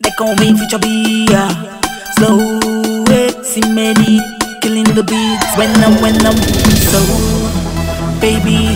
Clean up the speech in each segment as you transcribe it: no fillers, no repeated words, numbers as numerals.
They call me Future B, slow it, see many killing the beats when I'm so baby,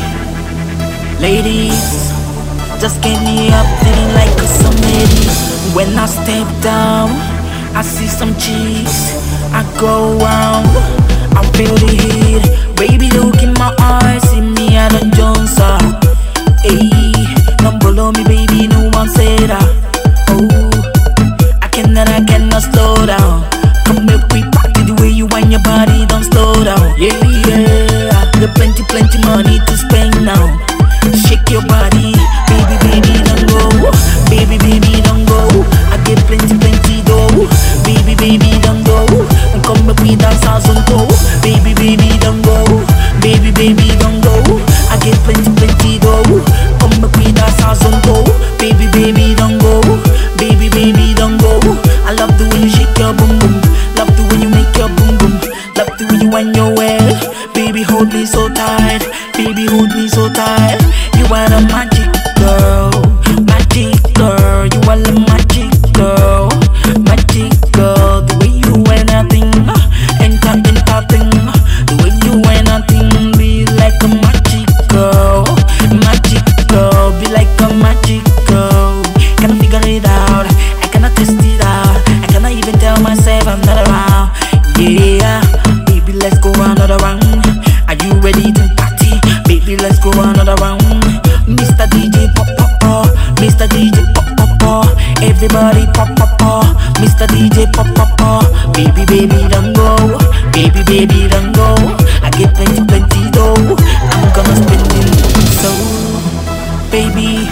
ladies, just get me up feeling like a somebody. When I step down, I see some cheeks, I go round, I feel the heat. Baby, look in my eyes, see me at a Jones. Hey, don't follow me, baby, no one said that. Oh, I cannot slow down. Come make we party the way you wind your body, don't slow down. Yeah, got plenty money to spend now. Shake your body, baby, don't go. Baby, don't go. I get plenty dough. Baby, don't go. Come make we dance as on go. Baby, don't go. Baby, don't go. I get plenty dough. Come make we dance as on go. Baby, don't go. Baby, don't go. I love the way you shake your boom boom. Love the way you make your boom boom. Love the way you wind your way. Baby, hold me so tight. Baby, hold me so tight. You are the magic girl. Magic girl. You are the magic girl. Magic girl. The way you wear nothing. Enter thing. The way you wear nothing. Be like a magic girl. Magic girl. Be like a magic girl. Can I figure it out? I cannot test it out. I cannot even tell myself I'm not around. Yeah, baby, let's go another round. Are you ready to party? Baby, let's go another round. Mr. DJ pop pop pop, Mr. DJ pop pop pop. Everybody pop pop pop, Mr. DJ pop pop pop. Baby, don't go. Baby, don't go. I get plenty dough. I'm gonna spend it. So, baby,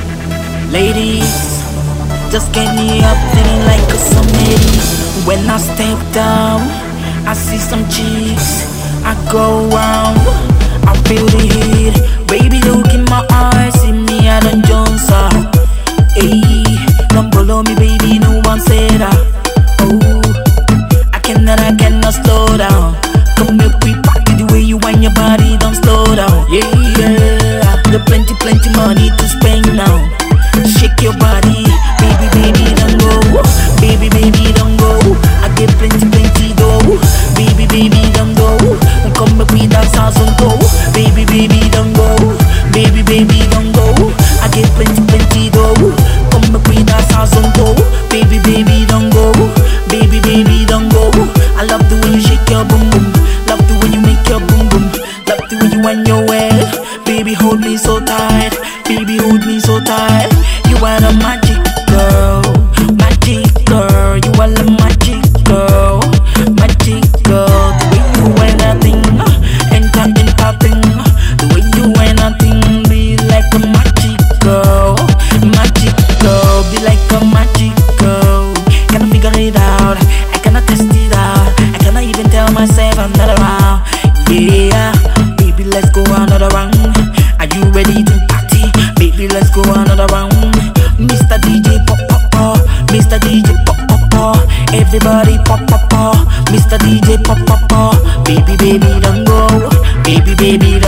ladies, just get me up feeling like a somebody. When I step down, I see some cheeks, I go round, I feel the heat. Baby, look in my eyes, see me at a Jones. Hey, don't follow me, baby, no one said that. Oh, I cannot slow down. Come make we party the way you wind your body, don't slow down. Yeah, got plenty money to spend now. Shake your body, baby, don't go. Baby, don't go. I get plenty dough. Baby, don't go. Come make we dance as on go. Baby, don't go. Baby, don't go. I get plenty dough. Come make we dance as on go. Baby, don't go. Baby, don't go. I love the way you shake your boom boom. Love the way you make your boom boom. Love the way you wind your way. Baby, hold me so tight. Baby, hold me so tight. You are the magic girl. Magic girl. You are the magic girl. Magic girl. The way you wear nothing. Enter thing. The way you wear nothing. Be like a magic girl. Magic girl. Be like a magic girl. Can I figure it out? I cannot test it out. I cannot even tell myself I'm not around. Yeah, baby, let's go another round. Are you ready to party? Baby, let's go another round. Mr. DJ pop pop pop, Mr. DJ pop pop pop. Everybody pop pop pop, Mr. DJ pop pop pop. Baby, don't go. Baby,